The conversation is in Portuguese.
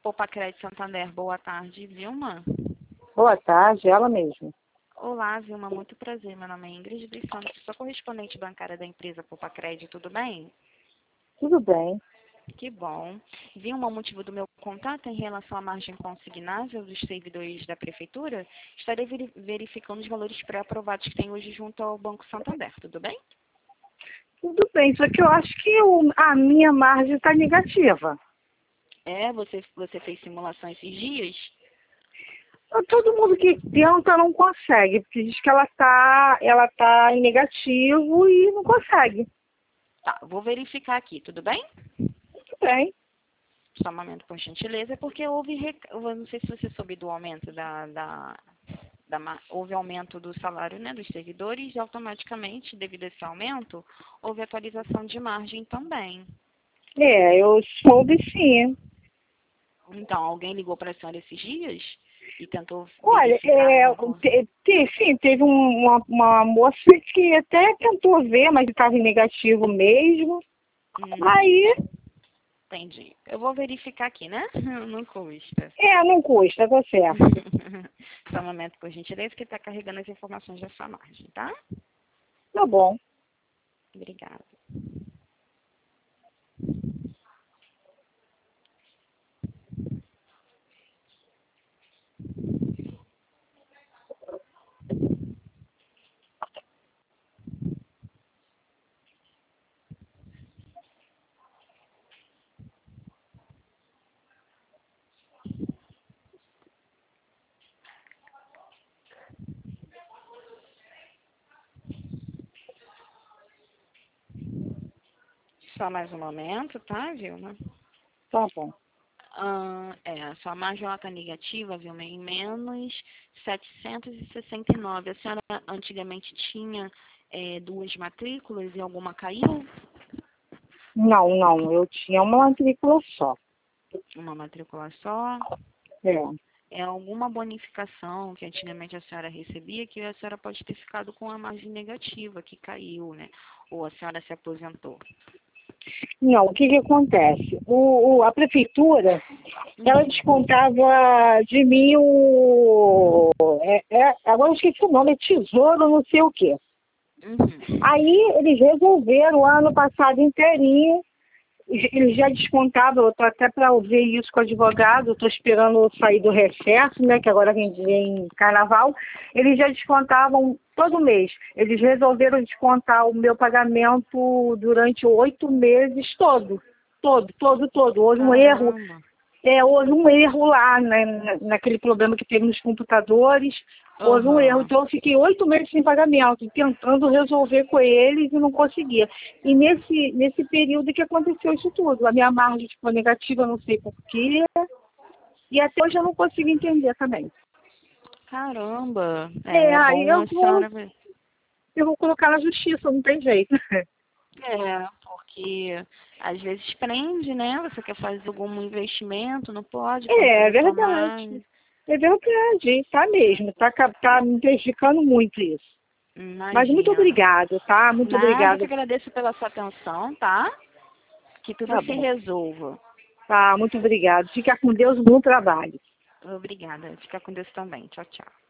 Popacred Santander, boa tarde, Vilma. Boa tarde, ela mesmo. Olá, Vilma, muito prazer. Meu nome é Ingrid dos Santos, sou correspondente bancária da empresa Popacred, tudo bem? Tudo bem. Que bom. Vilma, o motivo do meu contato é em relação à margem consignável dos servidores da Prefeitura. Estarei verificando os valores pré-aprovados que tem hoje junto ao Banco Santander, tudo bem? Tudo bem, só que eu acho que a minha margem está negativa. Você fez simulação esses dias? Todo mundo que tenta não consegue, porque diz que ela tá em negativo e não consegue. Tá, vou verificar aqui, tudo bem? Tudo bem. Só um momento, por gentileza, porque eu não sei se você soube do aumento houve aumento do salário, né, dos servidores e automaticamente, devido a esse aumento, houve atualização de margem também. Eu soube sim. Então, alguém ligou para a senhora esses dias e tentou Olha, verificar alguma coisa? sim, teve uma moça que até tentou ver, mas estava em negativo mesmo. Aí, Entendi. Eu vou verificar aqui, né? Não custa. não custa, tá certo. Só um momento, por gentileza, que está carregando as informações da sua margem, tá? Tá bom. Obrigada. Só mais um momento, tá, Vilma? Tá bom. A sua margem está negativa, Vilma, em menos 769. A senhora antigamente tinha duas matrículas e alguma caiu? Não, eu tinha uma matrícula só. Uma matrícula só? É. É alguma bonificação que antigamente a senhora recebia que a senhora pode ter ficado com a margem negativa, que caiu, né? Ou a senhora se aposentou? Não, o que que acontece? A prefeitura, ela descontava de mim agora eu esqueci o nome, é tesouro não sei o quê. Aí eles resolveram o ano passado inteirinho, eles já descontavam, eu estou até para ver isso com o advogado, estou esperando eu sair do recesso, né, que agora vem carnaval, eles já descontavam todo mês. Eles resolveram descontar o meu pagamento durante 8 meses todo. Houve um erro. Caramba. Houve um erro lá, né, naquele problema que teve nos computadores. Houve um erro. Então, eu fiquei 8 meses sem pagamento, tentando resolver com eles e não conseguia. E nesse período que aconteceu isso tudo. A minha margem ficou negativa, não sei porquê. E até hoje eu não consigo entender também. Caramba. É Aí bom a senhora ver. eu vou colocar na justiça, não tem jeito. Porque às vezes prende, né? Você quer fazer algum investimento, não pode, É precisa verdade. É verdade, tá mesmo. Tá me prejudicando muito isso. Mas muito Imagina. obrigada, tá? Muito Nada, eu que obrigada. agradeço pela sua atenção, tá? Que tudo Tá se bom. resolva. Tá, muito obrigada. Fica com Deus, bom trabalho. Obrigada. Fica com Deus também. Tchau, tchau.